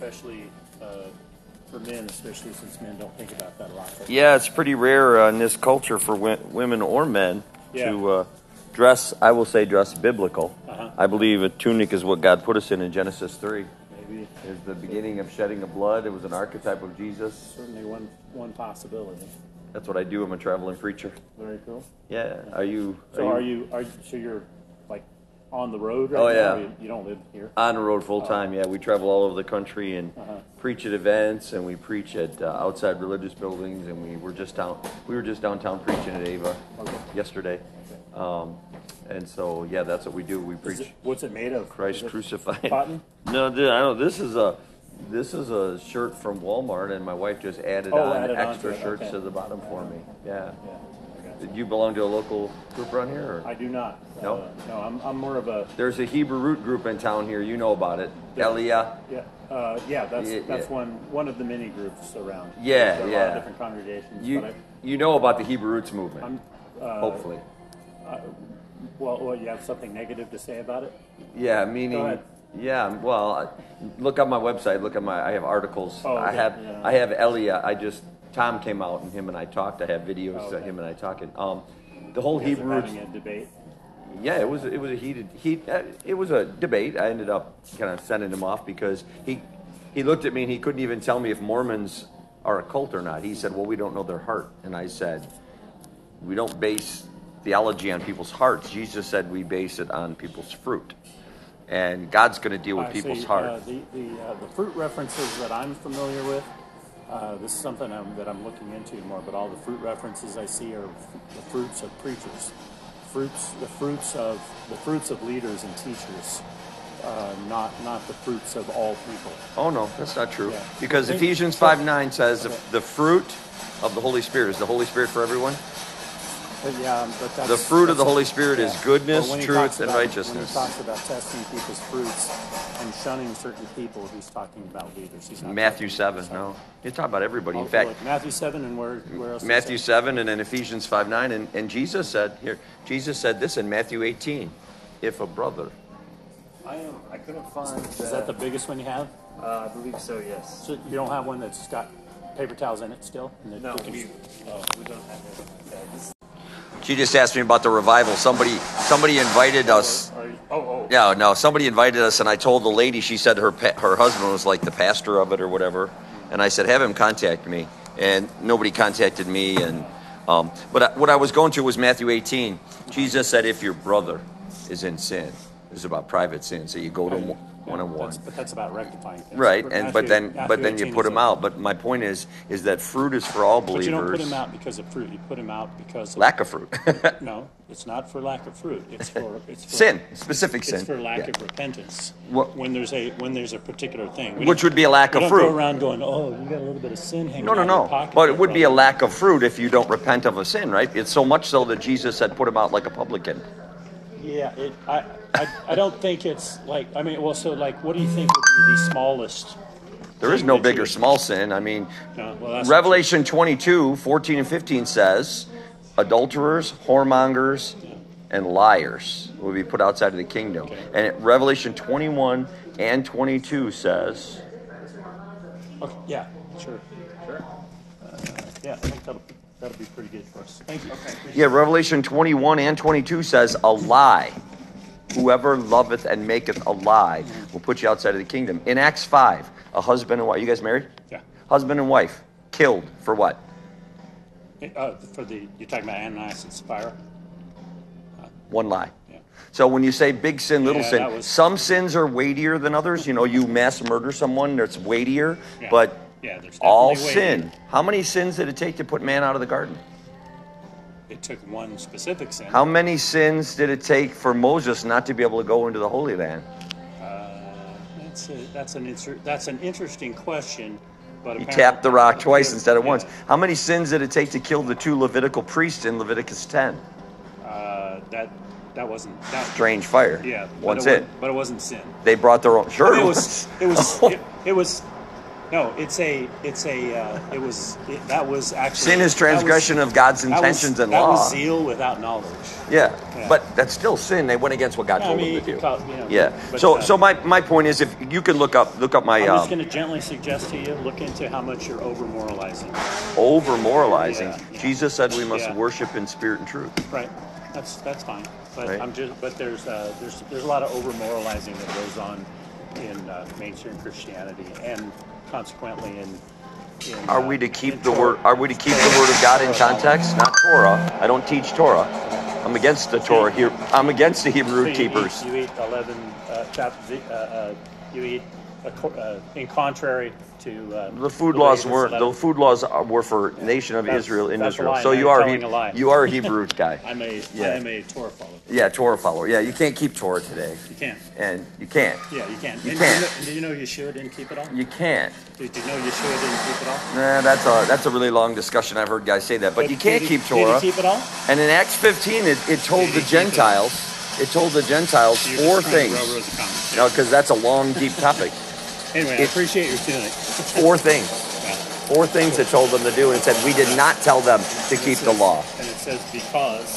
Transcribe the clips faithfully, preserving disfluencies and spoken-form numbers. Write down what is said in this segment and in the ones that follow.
especially uh, for men, especially since men don't think about that a lot. Yeah, it's pretty rare uh, in this culture for w- women or men yeah. to uh, dress, I will say dress biblical. Uh-huh. I believe a tunic is what God put us in in Genesis three. Maybe. Is the beginning of shedding of blood. It was an archetype of Jesus. Certainly one one possibility. That's what I do. I'm a traveling preacher. Very cool. Yeah. Are you? So are you? Are you? Are, so you're like on the road right oh, now? yeah. You, you don't live here? On the road full time. Uh, yeah, we travel all over the country and uh-huh. preach at events, and we preach at uh, outside religious buildings, and we were just down. We were just downtown preaching at Ava okay. yesterday. Okay. Um, and so yeah, that's what we do. We preach. It, what's it made of? Christ crucified. Cotton? No, I don't. This is a. This is a shirt from Walmart, and my wife just added oh, on added extra on to shirts okay. to the bottom for me. Yeah. yeah. Did you belong to a local group around here? Or? I do not. No? Uh, no, I'm, I'm more of a... There's a Hebrew root group in town here. You know about it. Yeah. Elia. Yeah, uh, yeah, that's yeah, that's yeah. one one of the many groups around. Yeah, there are yeah. a lot of different congregations. You, but I, you know about the Hebrew roots movement, I'm, uh, hopefully. Uh, well, well, you have something negative to say about it? Yeah, meaning... Go ahead. Yeah, well, look on my website. Look at my. I have articles. Oh, okay. I have. Yeah. I have Elia. I just Tom came out and him and I talked. I have videos oh, okay. of him and I talking. Um, the whole you guys Hebrew. Are having a debate. Yeah, it was. It was a heated. Heat. Uh, it was a debate. I ended up kind of sending him off because he he looked at me and he couldn't even tell me if Mormons are a cult or not. He said, "Well, we don't know their heart," and I said, "We don't base theology on people's hearts. Jesus said we base it on people's fruit." And God's going to deal with I people's see, heart. Uh, the the, uh, the fruit references that I'm familiar with, uh, this is something I'm, that I'm looking into more. But all the fruit references I see are the fruits of preachers, fruits the fruits of the fruits of leaders and teachers, uh, not not the fruits of all people. Oh no, that's not true. Yeah. Because think, Ephesians five nine says okay. the, the fruit of the Holy Spirit is the Holy Spirit for everyone. But yeah, but that's, the fruit of the Holy a, Spirit yeah. is goodness, truth, and about, righteousness. When he talks about testing people's fruits and shunning certain people, he's talking about leaders. He's not Matthew seven, no. He's talking about everybody. In oh, fact, like Matthew seven and where, where else? Matthew seven and then Ephesians five nine. And, and Jesus said, here, Jesus said this in Matthew eighteen, if a brother. I am, I couldn't find. Is that the biggest one you have? Uh, I believe so, yes. So you don't have one that's got paper towels in it still? No, we, we, uh, we don't have anything like that. This, She just asked me about the revival. Somebody somebody invited us. Are you, oh, oh. Yeah, no, somebody invited us, and I told the lady, she said her pa- her husband was like the pastor of it or whatever. And I said, have him contact me. And nobody contacted me. And um, But I, what I was going to was Matthew eighteen. Jesus said, if your brother is in sin, this is about private sin. So you go to him one on one. But that's about rectifying things. Right, Matthew, and but then Matthew but then you put him out. But my point is is that fruit is for all believers. But you don't put him out because of fruit. You put him out because of lack of fruit. No, it's not for lack of fruit. It's for it's for, sin, specific sin. It's for lack yeah. of repentance. What, when there's a when there's a particular thing, we which would be a lack of don't fruit. Go around going, oh, you got a little bit of sin hanging no, no, out no. your pocket. But it would be a lack of fruit if you don't repent of a sin, right? It's so much so that Jesus said, put him out like a publican. Yeah, it, I, I I don't think it's like, I mean, well, so like, what do you think would be the smallest? There is no big or small sin. I mean, no, well, that's Revelation twenty-two, fourteen and fifteen says, adulterers, whoremongers, yeah. and liars will be put outside of the kingdom. Okay. And Revelation twenty-one and twenty-two says... Okay, yeah, sure. Sure. Uh, yeah, I think that'll That'll be pretty good for us. Thank you. Okay. Yeah, Revelation twenty-one and twenty-two says, a lie. Whoever loveth and maketh a lie will put you outside of the kingdom. In Acts five, a husband and wife. You guys married? Yeah. Husband and wife killed for what? Uh, for the, you're talking about Ananias and Sapphira? Uh, One lie. Yeah. So when you say big sin, little yeah, sin, was... some sins are weightier than others. You know, you mass murder someone, that's weightier. Yeah. But yeah, there's all weightier. sin. How many sins did it take to put man out of the garden? It took one specific sin. How many sins did it take for Moses not to be able to go into the Holy Land? Uh, that's a, that's an inter- that's an interesting question. But he tapped the rock twice yeah, instead of yeah. once. How many sins did it take to kill the two Levitical priests in Leviticus ten? Uh, that that wasn't that strange fire. Yeah, once it, it. But it wasn't sin. They brought their own. Sure, I mean, it was. It was. It, it was. No, it's a, it's a, uh, it was, it, that was actually... Sin is transgression was, of God's that intentions was, and that law. That was zeal without knowledge. Yeah. Yeah. But that's still sin. They went against what God Yeah, told I mean, them to you do. could call- you know, yeah. but, so uh, so my, my point is, if you can look up look up my I'm just um, going to gently suggest to you, look into how much you're over-moralizing. over moralizing. Yeah, yeah. Jesus said we must Yeah. worship in spirit and truth. Right. That's that's fine. But Right. I'm just but there's uh, there's there's a lot of over-moralizing that goes on in uh, mainstream Christianity and consequently in In, Are uh, we to keep in the Torah. word? Are we to keep the word of God in context? Not Torah. I don't teach Torah. I'm against the Torah here. I'm against the Hebrew So root you keepers. Eat, you eat eleven uh, chap, uh, uh, you eat uh, uh, in contrary to uh, The food laws Leviticus were the eleven. food laws were for nation of That's- Israel in that's a Israel. lie. So Now you you're are telling he, a lie. you are a Hebrew root guy. I'm a Yeah. I am a Torah follower. Yeah, Torah follower. Yeah, you can't keep Torah today, You can't. and you can't. Yeah, you can. You and can't. Did you, know, and did you know Yeshua didn't keep it all? You can't. Did you know Yeshua didn't keep it all? Nah, that's a that's a really long discussion. I've heard guys say that, but you can't did he, keep Torah. Did he keep it all? And in Acts fifteen, it, it told Did the he keep it? Gentiles, it told the Gentiles You're four just trying to things. railroad the conversation. No, because that's a long, deep topic. Anyway, I it- appreciate your feeling. Four things. Yeah. Four things it told them to do, and it said we did not tell them to keep the law. And it says because.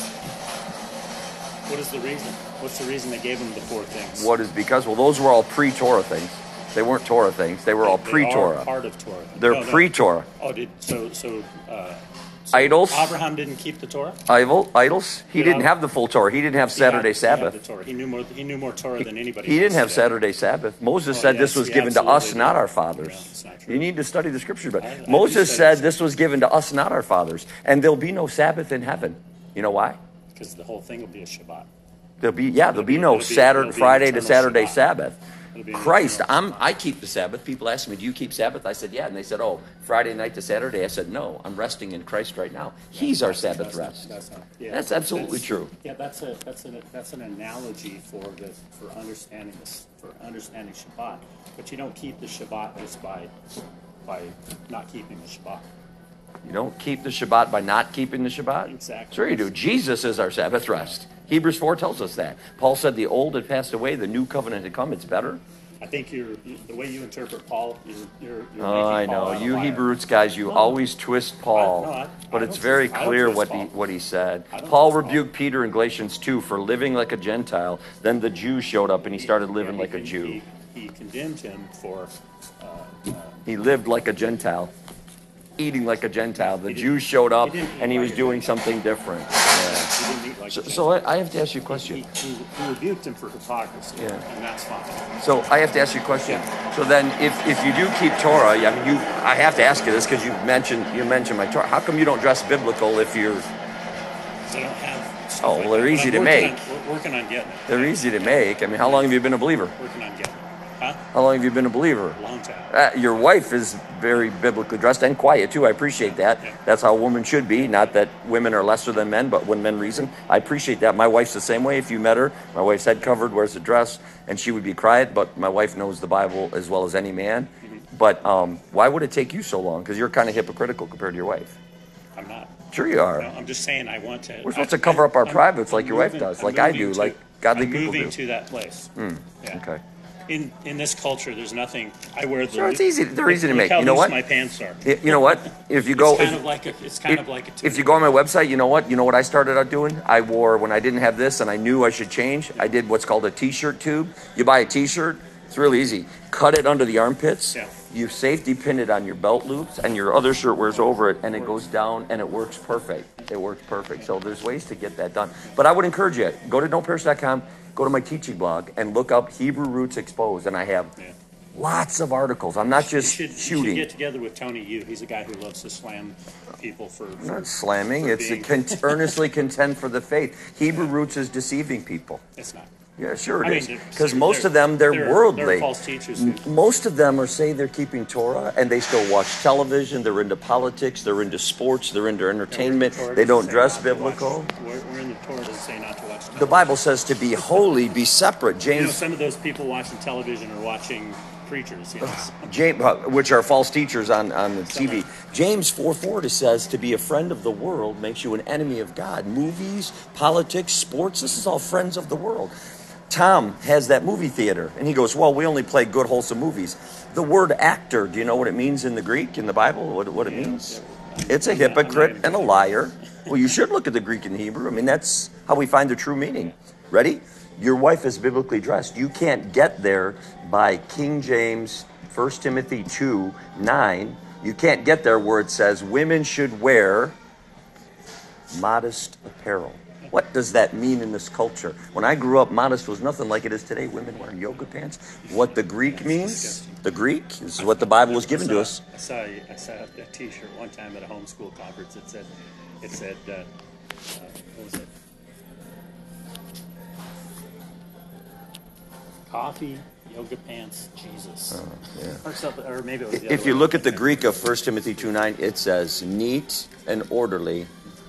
What is the reason? What's the reason they gave them the four things? What is because? Well, those were all pre-Torah things. They weren't Torah things. They were all They pre-Torah. are part of Torah. They're No, no. pre-Torah. Oh, did so? So, uh, so Idols. Abraham didn't keep the Torah. Idol, idols. He Did didn't Ab- have the full Torah. He didn't have He Saturday had- he had Sabbath. the Torah. He knew more. He knew more Torah than anybody. He didn't else have did. Saturday Sabbath. Moses Oh, said yes, this was he given to us, absolutely not did. our fathers. No, it's not true. You need to study the scriptures, but I- I do Moses study said the this was given to us, not our fathers. And there'll be no Sabbath in heaven. You know why? Because the whole thing will be a Shabbat. There'll be yeah, there'll be be- no it'll be- Saturday, it'll be Friday to eternal Saturday Shabbat. Sabbath. It'll be an Christ, eternal I'm I keep the Sabbath. People ask me, "Do you keep Sabbath?" I said, "Yeah." And they said, "Oh, Friday night to Saturday." I said, "No, I'm resting in Christ right now. He's our Sabbath That's not- rest." That's, not, yeah, That's absolutely that's- true. Yeah, that's a that's an that's an analogy for the for understanding this for understanding Shabbat. But you don't keep the Shabbat just by by not keeping the Shabbat. You don't keep the Shabbat by not keeping the Shabbat? Exactly. Sure you do. Jesus is our Sabbath rest. Hebrews four tells us that. Paul said the old had passed away, the new covenant had come. It's better. I think you're the way you interpret Paul. You're you're, you're Oh, I making Paul know. out a You liar. Hebrew roots guys, you No. always twist Paul. I- no, I- but I it's don't very twist- I don't clear twist what he Paul. what he said. I don't Paul twist Paul. rebuked Peter in Galatians two for living like a Gentile. Then the Jew showed up and he started living Yeah, like a he, Jew. He, he condemned him for. Uh, uh, He lived like a Gentile, eating like a Gentile. The He didn't- Jews showed up he didn't eat and he like was a doing Gentile. something different. Yeah. he didn't eat like So, a so I, I have to ask you a He, question. he, he rebuked him for hypocrisy, Yeah. and that's fine. So I have to ask you a question. So then, if, if you do keep Torah, I mean, you, I have to ask you this because you mentioned you mentioned my Torah. How come you don't dress biblical if you're? They don't have. stuff Oh, like well, they're that. easy But to I'm make. working On, we're working on getting it. They're easy to make. I mean, how long have you been a believer? Working on getting it. Huh? How long have you been a believer? Long time. Uh, your wife is very biblically dressed and quiet too. I appreciate that. Yeah. That's how a woman should be. Not that women are lesser than men, but when men reason, I appreciate that. My wife's the same way. If you met her, my wife's head covered, wears a dress, and she would be quiet. But my wife knows the Bible as well as any man. Mm-hmm. But um, why would it take you so long? Because you're kind of hypocritical compared to your wife. I'm not. Sure, you are. No, I'm just saying I want to. We're supposed I- to cover up our I'm- privates I'm like your wife moving- does, I'm like I moving do, to- like godly I'm people moving do. to that place. Yeah. Okay. In in this culture, there's nothing. I wear the. Sure, it's easy. They're easy to look make. How You know loose what? My pants are. Y- You know what? If you go, It's kind if- of like a. It's kind if, of like a. if you go on my website, you know what? You know what I started out doing? I wore, when I didn't have this and I knew I should change, I did what's called a t-shirt tube. You buy a t-shirt, it's really easy. Cut it under the armpits. Yeah. You safety pin it on your belt loops, and your other shirt wears over it, and it goes down, and it works perfect. It works perfect. So there's ways to get that done. But I would encourage you, go to don't perish dot com, go to my teaching blog, and look up Hebrew Roots Exposed, and I have Yeah. lots of articles. I'm not You just should, you should shooting. get together with Tony Yu. He's a guy who loves to slam people for. for Not slamming. for It's a being- con- earnestly contend for the faith. Hebrew roots is deceiving people. It's not. Yeah, sure I it mean, is. they're- Because they're- most of them, they're, they're- worldly. they're false teachers who- M- Most of them are saying they're keeping Torah, and they still watch television. They're into politics. They're into sports. They're into entertainment. Torah They doesn't don't say dress not to watch- biblical. We're, we're in the Torah doesn't say not to watch. The television. Bible says to be holy, be separate. You know, James, some of those people watching television are watching preachers. You know? James, uh, which are false teachers on, on the T V. James four four says to be a friend of the world makes you an enemy of God. Movies, politics, sports, this is all friends of the world. Tom has that movie theater, and he goes, well, we only play good, wholesome movies. The word actor, do you know what it means in the Greek, in the Bible, what, what it means? It's a hypocrite and a liar. Well, you should look at the Greek and Hebrew. I mean, that's how we find the true meaning. Ready? Your wife is biblically dressed. You can't get there by King James, First Timothy two, nine. You can't get there where it says women should wear modest apparel. What does that mean in this culture? When I grew up, modest was nothing like it is today. Women wearing yoga pants. What the Greek means, the Greek is what the Bible was given to us. I saw I saw a T-shirt one time at a homeschool conference. It said, it said, uh, uh, what was it? Coffee, yoga pants, Jesus, Oh, yeah. or something, or maybe it was the other If you way. look at the Greek of First Timothy two nine, it says neat and orderly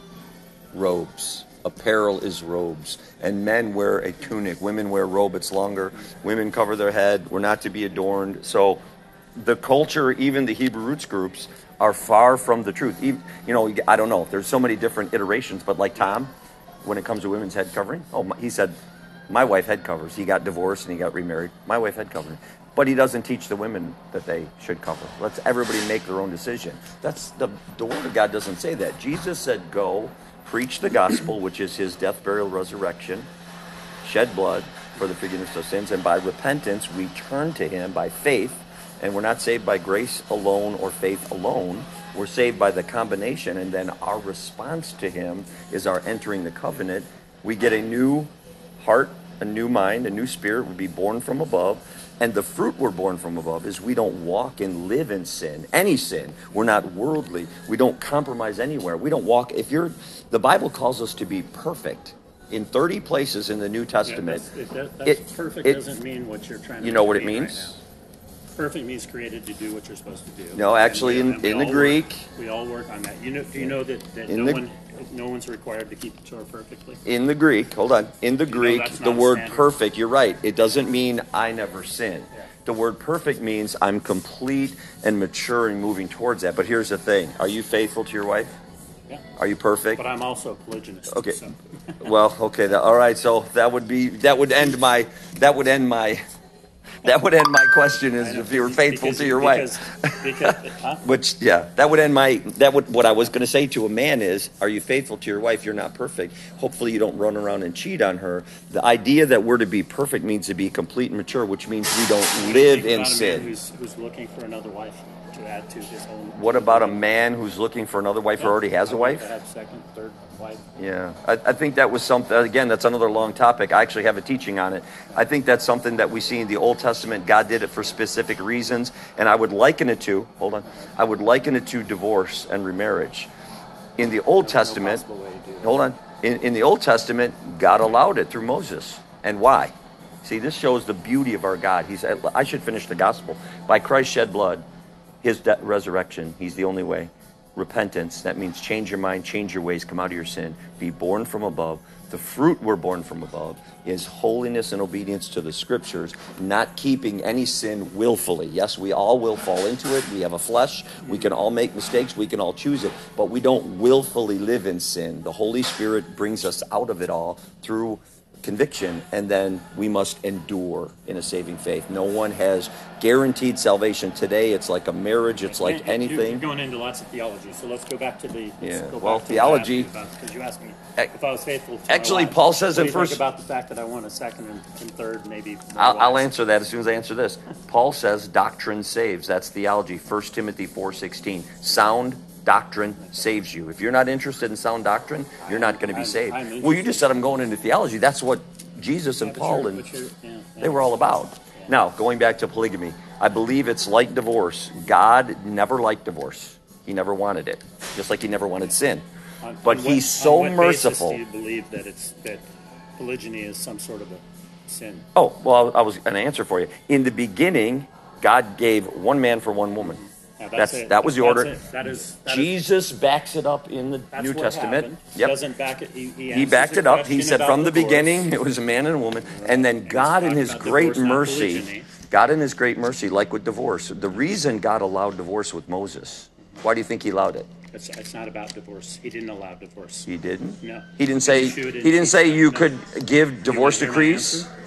robes. Apparel is robes. And men wear a tunic. Women wear robe. It's longer. Women cover their head. We're not to be adorned. So the culture, even the Hebrew roots groups, are far from the truth. Even, you know, I don't know. There's so many different iterations. But like Tom, when it comes to women's head covering, oh, my, he said, my wife head covers. He got divorced and he got remarried. My wife head covering. But he doesn't teach the women that they should cover. Let's everybody make their own decision. That's the, the Word of God doesn't say that. Jesus said, go, preach the gospel, which is his death, burial, resurrection, shed blood for the forgiveness of sins, and by repentance we turn to him by faith. And we're not saved by grace alone or faith alone. We're saved by the combination, and then our response to him is our entering the covenant. We get a new heart, a new mind, a new spirit. We'll be born from above. And the fruit we're born from above is we don't walk and live in sin, any sin. We're not worldly. We don't compromise anywhere. We don't walk. If you're, the Bible calls us to be perfect in thirty places in the New Yeah, Testament. that's, it, that, that's it- perfect it- doesn't mean what you're trying to You know make what it it mean means? right now. Perfect means created to do what you're supposed to do. No, actually, And in- we- and in we the all Greek- work, we all work on that. You know, do you know that, that In no the- one, no one's required to keep the Torah perfectly? In the Greek, hold on. In the know Greek, that's the not word standard? perfect, you're right. It doesn't mean I never sin. Yeah. The word perfect means I'm complete and mature and moving towards that. But here's the thing. Are you faithful to your wife? Yeah. Are you perfect? But I'm also a polygynist. Okay. So. Well, okay. That, all right. So that would be that would end my that would end my that would end my question is I know, if you were because- faithful because- to your because, wife. Because, huh? Which, yeah, that would end my, that would, what I was going to say to a man is, are you faithful to your wife? You're not perfect. Hopefully you don't run around and cheat on her. The idea that we're to be perfect means to be complete and mature, which means we don't live Think in about a man sin. Who's, who's looking for another wife to add to his own. What about a man who's looking for another wife who already has a wife? To have second, third wife. Yeah, I, I think that was something, again, that's another long topic. I actually have a teaching on it. I think that's something that we see in the Old Testament. God did it for specific reasons. And I would liken it to, hold on, I would liken it to divorce and remarriage. In the Old Testament, possible way to do that. hold on, in, in the Old Testament, God allowed it through Moses. And why? See, this shows the beauty of our God. He said, I should finish the gospel. By Christ shed blood, his de- resurrection, he's the only way. Repentance, that means change your mind, change your ways, come out of your sin, be born from above. The fruit we're born from above is holiness and obedience to the scriptures, not keeping any sin willfully. Yes, we all will fall into it. We have a flesh. We can all make mistakes. We can all choose it, but we don't willfully live in sin. The Holy Spirit brings us out of it all through conviction, and then we must endure in a saving faith. No one has guaranteed salvation today. It's like a marriage. It's like You're- anything. You're going into lots of theology, so let's go back to the. let's Yeah, go well, back to theology- because you asked me Ac- if I was faithful. To my actually, wife. Paul says What in do you think first- about the fact that I want a second and, and third, maybe. More I'll, I'll wives? answer that as soon as I answer this. Paul says doctrine saves. That's theology. First Timothy four sixteen. Sound doctrine saves you. If you're not interested in sound doctrine, you're not going to be I'm- saved. I'm Well, you interested. just said I'm going into theology. That's what Jesus and Yeah, but Paul you're- and but you're- yeah, yeah. they were all about. Now, going back to polygamy, I believe it's like divorce. God never liked divorce. He never wanted it, just like he never wanted sin. On- But on he's what- so on what basis merciful. Do you believe that it's that polygyny is some sort of a sin? Oh, well, I was going to answer for you. In the beginning, God gave one man for one woman. Now, That's, it. that was the That's order. it. That is that is- Jesus backs it up in the that's New what Testament. happened. He Yep. doesn't back it. He, he, He answers backed the it up. He question said about from the divorce. beginning it was a man and a woman. And then And he's God in talking his about great divorce, not mercy, polygyny. God in his great mercy, like with divorce, the reason God allowed divorce with Moses, why do you think he allowed it? It's, it's not about divorce. He didn't allow divorce. He didn't? No. He didn't say He shouldn't. he didn't say you No. could give divorce hear my decrees. answer?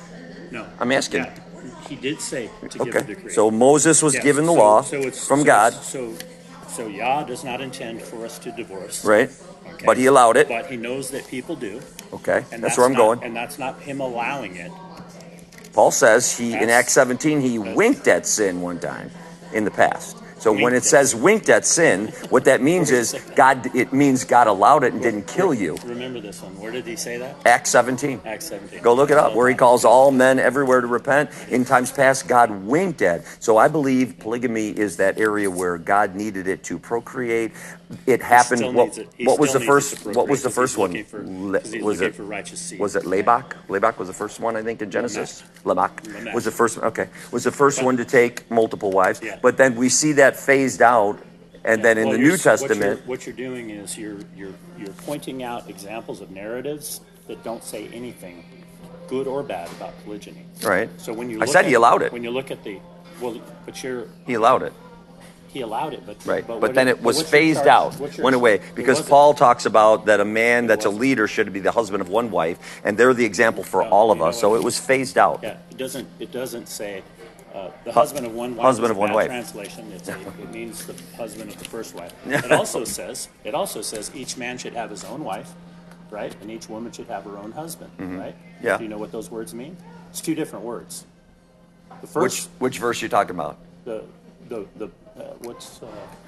No. I'm asking. Yeah, he did say to give a Okay. decree. So Moses was Yes, given the so- law so it's- from so God, it's- So, so Yah does not intend for us to divorce. right? Okay. But he allowed it. But he knows that people do. Okay. And That's where I'm not, going. And that's not him allowing it. Paul says he in That's- Acts seventeen he winked at sin one time in the past. So when Winked it at says winked at sin, what that means is God. It means God allowed it and didn't kill you. Remember this one. Where did he say that? Acts seventeen. Acts seventeen. Go look it up, where he calls all men everywhere to repent. In times past, God winked at. So I believe polygamy is that area where God needed it to procreate. It happened. still What, needs it. He what was still the needs it first? to What was the procreate, first 'cause one? he's looking for- Le- 'cause he's was looking it for righteous seed. was it Labach? Labach was the first one, I think, in Genesis. Lamech Lamech. was the first one. Okay, was the first one to take multiple wives. Yeah. But then we see that phased out, and then in Well, the you're- New Testament. what you're, what you're doing is you're you're you're pointing out examples of narratives that don't say anything, good or bad, about polygyny. Right. So when you I look said at, he allowed it. When you look at the well, but you're He allowed it. he allowed it, but Right, But, but, what then is- it was what's your phased charge- out, what's your- went away, it because wasn't- Paul talks about that a man that's a wasn't. leader should be the husband of one wife, and they're the example for No, all of you know us. So what? it was phased out. Yeah, it doesn't. It doesn't say uh, the husband of one wife. husband is of one bad wife. Translation. It's a, it means the husband of the first wife. It also says. It also says each man should have his own wife, right, and each woman should have her own husband, right? Mm-hmm. Yeah. Do you know what those words mean? It's two different words. The Which first, which verse you talking about? the the the uh, what's uh,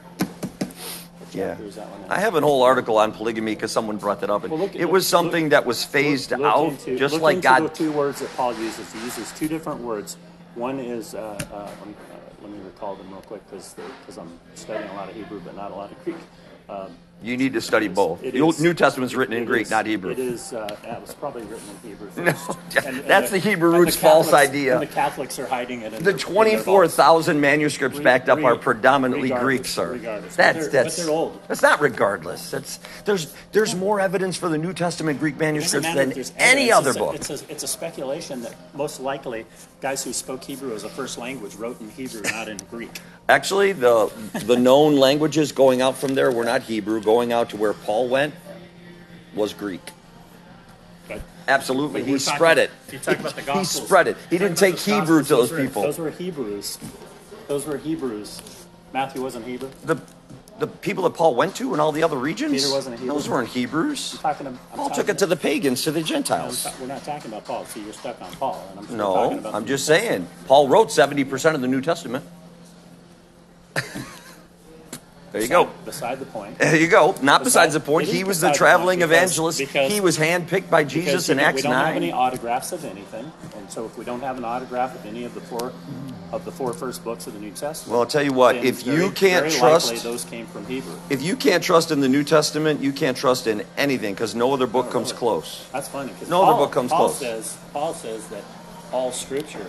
what Yeah. chapter is that one? in? I have an whole article on polygamy because someone brought that up. And Well, look- it was look- something look- that was phased Look out, into- just look like into God. the two words that Paul uses. He uses two different words. One is, uh, uh, um, uh, let me recall them real quick because I'm studying a lot of Hebrew but not a lot of Greek. Um, You need to study both. it The Old is- New Testament's written in it Greek, is- not Hebrew. It is. Uh, that was probably written in Hebrew No, first. that's the Hebrew and roots the false Catholics- idea. And the Catholics are hiding it. In The their- in their twenty-four vaults. thousand manuscripts Re- backed up are re- predominantly regardless, Greek, sir. regardless. That's But they're- that's but they're old. That's not regardless. That's there's there's more evidence for the New Testament Greek It doesn't manuscripts matter than if there's any evidence. other It's a- book. It's a, it's a speculation that most likely guys who spoke Hebrew as a first language wrote in Hebrew, not in Greek. Actually, the the known languages going out from there were not Hebrew. Going out to where Paul went was Greek. But Absolutely, But he we're talking- spread it. you talk about the He Gospels. spread it. He Talk didn't about take the Hebrew Gospels. to those were- people. Those were Hebrews. Those were Hebrews. Matthew wasn't Hebrew. The the people that Paul went to in all the other regions, Peter wasn't a Hebrew. those weren't Hebrews. I'm talking, I'm Paul talking, took it to the pagans, to the I'm Gentiles. ta- we're not talking about Paul. See, you're stuck on Paul, and I'm still No, talking about I'm the just New Testament. saying. Paul wrote seventy percent of the New Testament. There you go. Beside- Beside the point. There you go. Not besides the point. It is He was the beside traveling point because- evangelist. because- He was handpicked by Jesus Because in we don't- Acts we don't have any nine. autographs of anything, and so if we don't have an autograph of any of the four of the four first books of the New Testament, Well, I'll tell you what. then If very- you can't very trust, likely those came from Hebrew. if you can't trust in the New Testament, you can't trust in anything because no other book comes close. That's funny because No Paul, other book comes Paul close. says Paul says that all Scripture,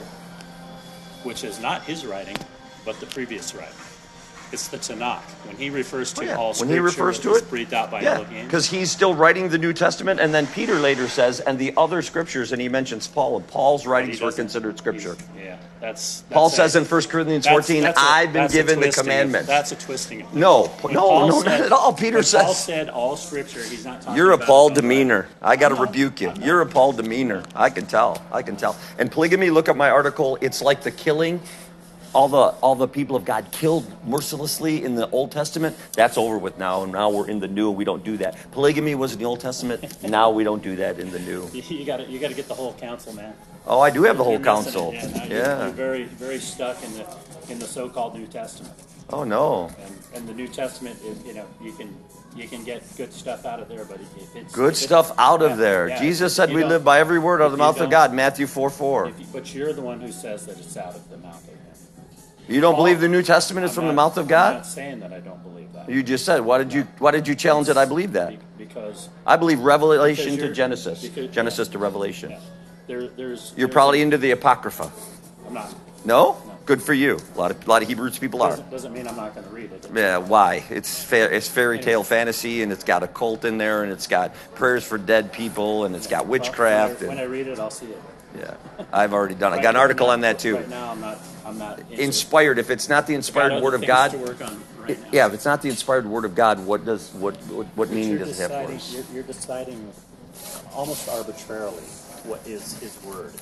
which is not his writing, but the previous writing, it's the Tanakh. When he refers to Oh, yeah. all When Scripture, he refers to was it, breathed out by Yeah, Elohim. because he's still writing the New Testament, and then Peter later says, and the other scriptures, and he mentions Paul, and Paul's He writings were doesn't- considered scripture. he's- Yeah, that's, Paul that's says a- in First Corinthians that's- fourteen, that's a- I've been that's a given the twisting of- commandments. That's a twisting. Of No, When no, Paul no, not at all. Peter when says- Paul said all Scripture. He's not talking. You're a about Paul his own demeanor. writing. I got to I'm not. rebuke you. I'm not. You're a Paul demeanor. I can tell. I can tell. And polygamy, look at my article. It's like the killing. All the all the people of God killed mercilessly in the Old Testament. That's over with now. And now we're in the New. We don't do that. Polygamy was in the Old Testament. Now we don't do that in the New. You, you got to you got to get the whole council, man. Oh, I do have the whole You're missing council. it. Yeah, now you're, Yeah. you're very very stuck in the in the so-called New Testament, Oh no. and and the New Testament is, you know, you can you can get good stuff out of there, but if it's Good if it's- stuff out yeah, of there. yeah, Jesus if said you we don't- live by every word out of the if you mouth of don't- God. Matthew four four. if you- But you're the one who says that it's out of the mouth of him. You don't Paul- believe the New Testament is I'm from the not- mouth of I'm God? not saying that I don't believe that. You just said. Why did you Why did you challenge that I believe that? Be- because I believe Revelation Because to you're- Genesis. because- Genesis to Revelation. yeah, there there's You're there's probably a- into the Apocrypha. I'm not. No? Good for you. A lot of, a lot of Hebrews people are. Doesn't, doesn't mean I'm not going to read it. Yeah, why? It's fa- it's fairy tale fantasy, and it's got a cult in there, and it's got prayers for dead people, and it's got Well, witchcraft. When I, when I And, read it, I'll see it. yeah, I've already done. I Right got an now, article I'm on not- that too. Right now, I'm not. I'm not into it. Inspired. If it's not the Got inspired other word of things God, to work on right now. yeah. If it's not the inspired word of God, what does what what, what But meaning you're does it have for deciding- us? You're, you're deciding almost arbitrarily what is His word.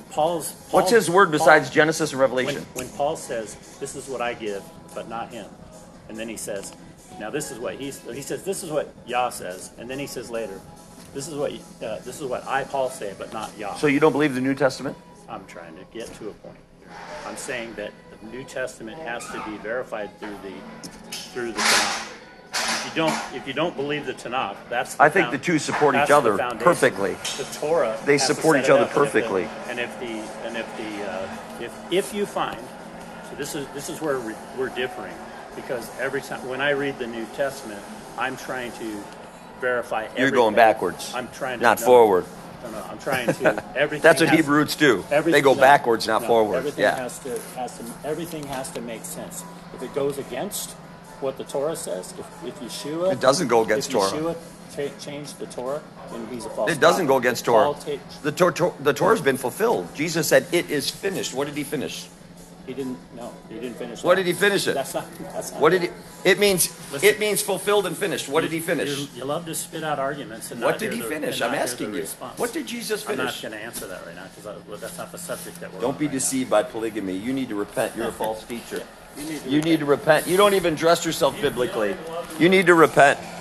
Paul's, Paul's What's his word besides Paul, Genesis and when, Revelation? when Paul says, "This is what I give, but not him," and then he says, "Now this is what he he says. This is what Yah says," and then he says later, "This is what uh, this is what I Paul say, but not Yah." So you don't believe the New Testament? I'm trying to get to a point. I'm saying that the New Testament has to be verified through the through the Tanakh. If you don't, if you don't believe the Tanakh, that's the I think found- the two support each that's the other foundation. perfectly. The Torah, They has to support set each it other up, and if the- perfectly. And if the and if the uh, if if you find, so this is this is where we, we're differing, because every time when I read the New Testament, I'm trying to verify. Everything. You're going backwards. I'm trying to not no, forward. No, no, I'm trying to everything. That's what has- Hebrew roots do. Everything- They go no, backwards, not no, forward. Everything Yeah. has to has to everything has to make sense. If it goes against what the Torah says, if, if Yeshua It doesn't go against if Torah. Yeshua ta- changed the Torah, then he's a false. It doesn't prophet. go against Paul Torah. ta- The, Tor- Tor- the Torah's been fulfilled. Jesus said, "It is finished." What did he finish? he didn't. No, he didn't finish. What that. did he finish it? That's not. That's not What did he? It means Listen. it means fulfilled and finished. What did he finish? You, you love to spit out arguments and What not did hear he the- finish? and I'm not hear asking the you. response. What did Jesus I'm not finish? going to answer that right now because well, that's not the subject that we're. Don't on be right now. deceived by polygamy. You need to repent. You're a false teacher. You need to You need to repent. You don't even dress yourself biblically. You need to repent.